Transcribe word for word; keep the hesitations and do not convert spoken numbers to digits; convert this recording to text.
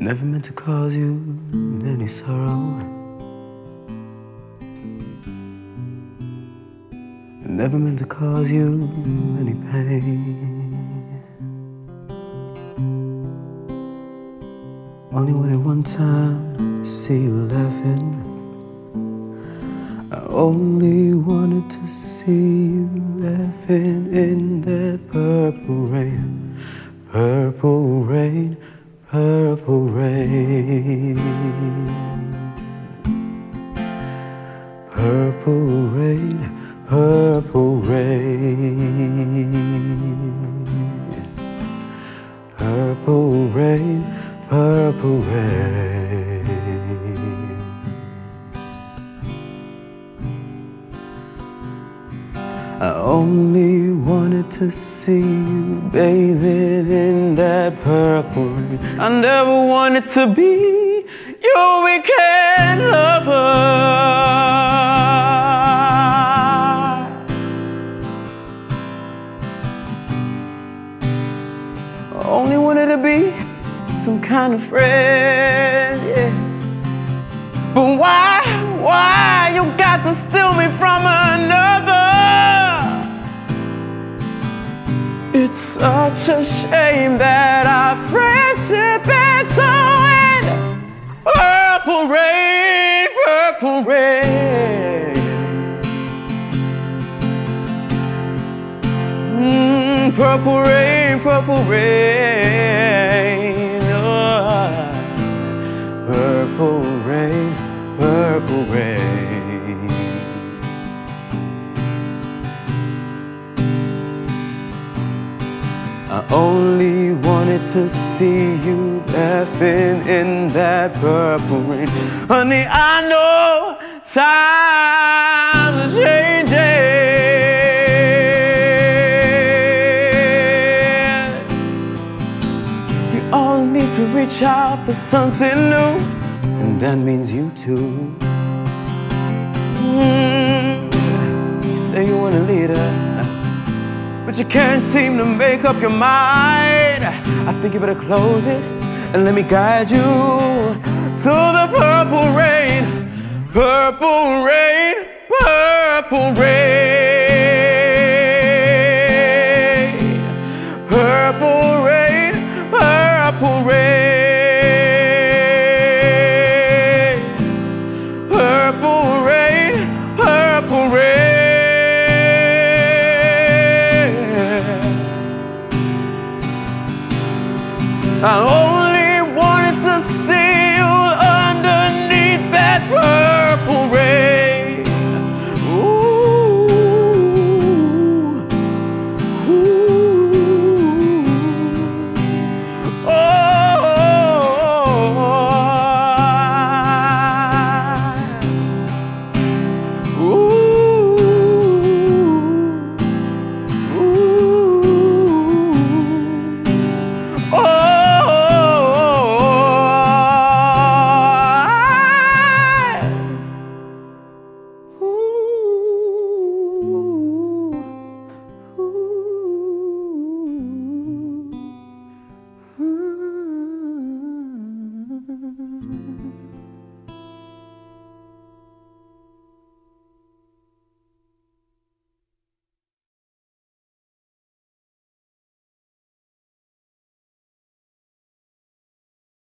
Never meant to cause you any sorrow. Never meant to cause you any pain. Only wanted one time to see you laughing. I only wanted to see you laughing in that purple rain. Purple rain, purple rain. Purple rain, purple rain. Purple rain, purple rain. I only wanted to see you bathing in that purple rain. I never wanted to be your weekend lover. I only wanted to be some kind of friend, yeah. But why, why you got to steal me from another? It's such a shame that our friendship ends so in purple rain, purple rain. Mm, purple rain, purple rain. Oh, purple rain, purple rain. I only wanted to see you laughing in that purple rain. Honey, I know times are changing. You all need to reach out for something new, and that means you too. Mm. You say you want a leader, but you can't seem to make up your mind. I think you better close it and let me guide you to the purple rain. Purple rain, purple rain.